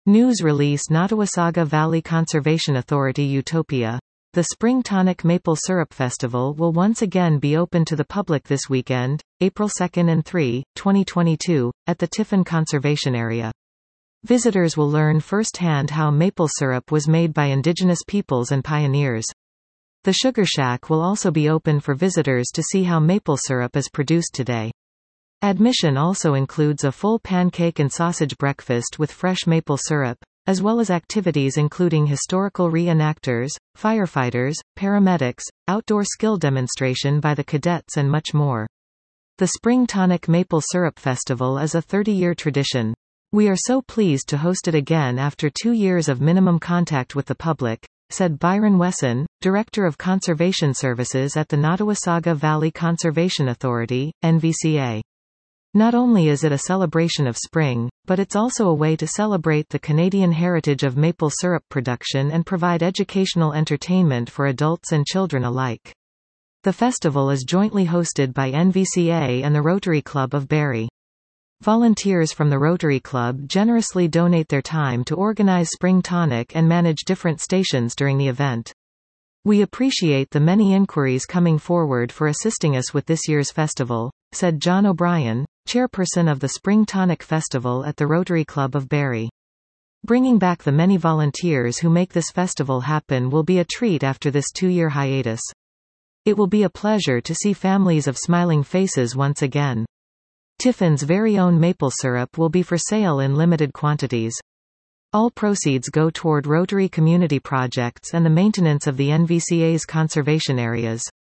News release Nottawasaga Valley Conservation Authority Utopia. The Spring Tonic Maple Syrup Festival will once again be open to the public this weekend, April 2 and 3, 2022, at the Tiffin Conservation Area. Visitors will learn firsthand how maple syrup was made by indigenous peoples and pioneers. The Sugar Shack will also be open for visitors to see how maple syrup is produced today. Admission also includes a full pancake and sausage breakfast with fresh maple syrup, as well as activities including historical reenactors, firefighters, paramedics, outdoor skill demonstration by the cadets and much more. The Spring Tonic Maple Syrup Festival is a 30-year tradition. We are so pleased to host it again after 2 years of minimum contact with the public, said Byron Wesson, Director of Conservation Services at the Nottawasaga Valley Conservation Authority, NVCA. Not only is it a celebration of spring, but it's also a way to celebrate the Canadian heritage of maple syrup production and provide educational entertainment for adults and children alike. The festival is jointly hosted by NVCA and the Rotary Club of Barrie. Volunteers from the Rotary Club generously donate their time to organize Spring Tonic and manage different stations during the event. We appreciate the many inquiries coming forward for assisting us with this year's festival, said John O'Brien, chairperson of the Spring Tonic Festival at the Rotary Club of Barrie. Bringing back the many volunteers who make this festival happen will be a treat after this 2-year hiatus. It will be a pleasure to see families of smiling faces once again. Tiffin's very own maple syrup will be for sale in limited quantities. All proceeds go toward Rotary community projects and the maintenance of the NVCA's conservation areas.